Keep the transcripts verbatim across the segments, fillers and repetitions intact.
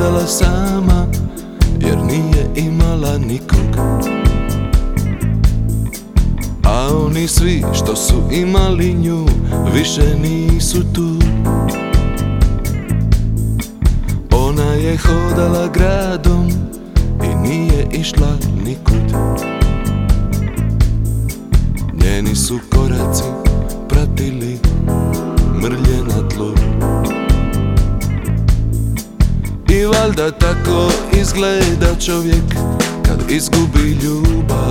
hodala sama, jer nije imala nikog. A oni svi što su imali nju više nisu tu. Ona je hodala gradom i nije išla nikud. Njeni su koraci pratili mrlje na tlu. I valjda tako izgleda čovjek kad izgubi ljubav.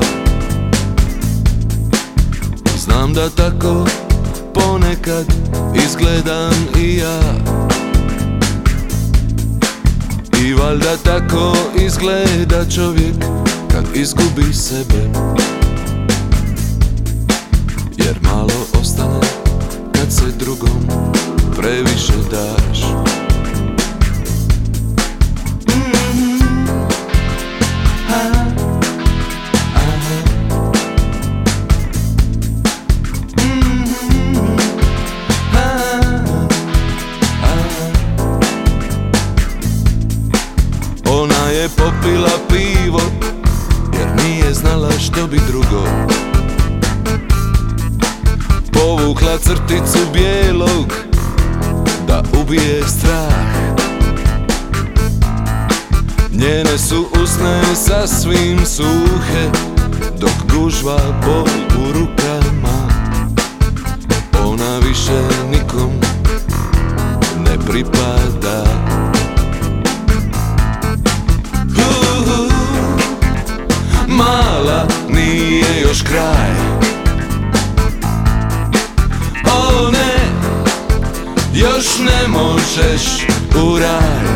Znam da tako ponekad izgledam i ja. I valjda tako izgleda čovjek kad izgubi sebe. Jer malo ostane kad se drugom previše daš. Ona je popila pivo jer nije znala što bi drugo. Povukla crticu bijelog da ubije strah. Njene su usne sasvim suhe dok gužva bol u rukama. Ona više nikom ne pripada. Mala, nije još kraj. O ne, još ne možeš u raj.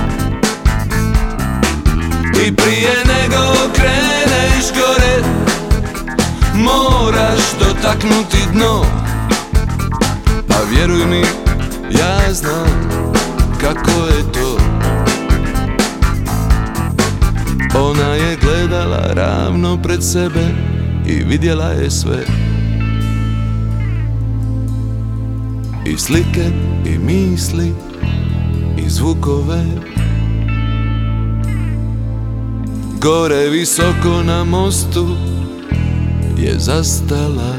I prije nego kreneš gore moraš dotaknuti dno. A vjeruj mi, ja znam kako je to. Ona je gledala ravno pred sebe i vidjela je sve. I slike, i misli, i zvukove. Gore visoko na mostu je zastala.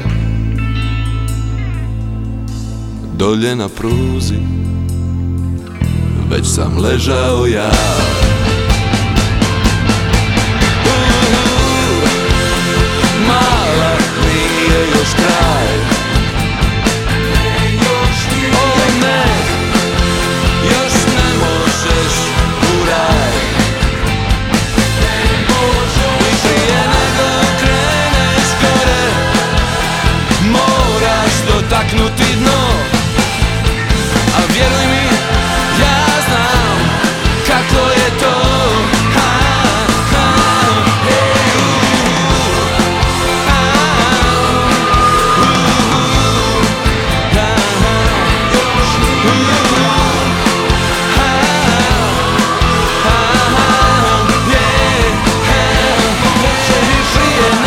Dolje na pruzi već sam ležao ja. Mala, nije još kraj. O ne, još ne možeš u raj. I prije nego kreneš gore moraš dotaknuti dno. A vjeruj mi, ja znam kako je to.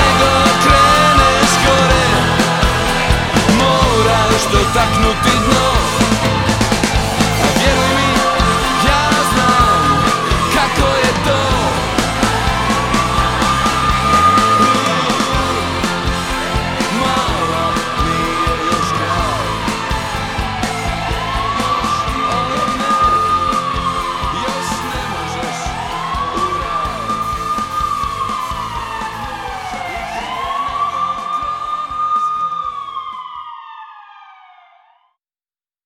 Dotaknuti dno.